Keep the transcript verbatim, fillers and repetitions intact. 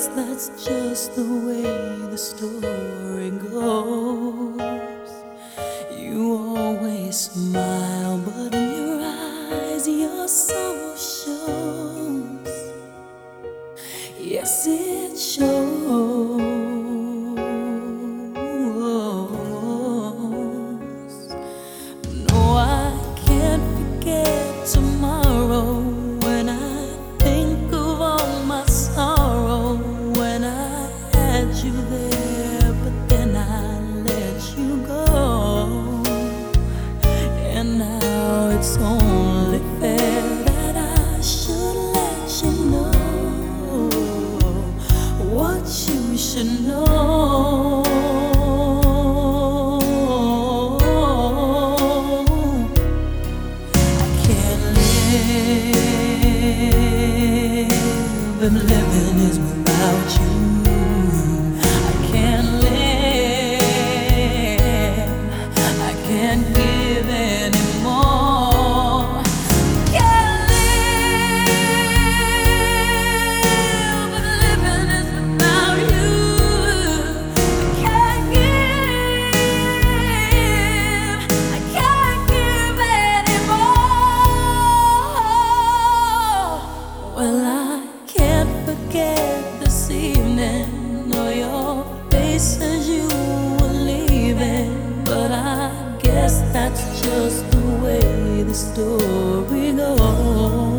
guess that's just the way the story goes. You always smile, but in your eyes your soul shows. Yes, it shows. No, I can't forget tomorrow when I think of all my sorrow. When I had you there, but then I let you go. And now it's only fair that I should let you know what you should know. I can't live if living is without you. I can't live, I can't give anymore. Can't live if living is without you. I can't give, I can't give anymore. Well, I can't forget this evening or your face as you were leaving, but I guess that's just the way the story goes.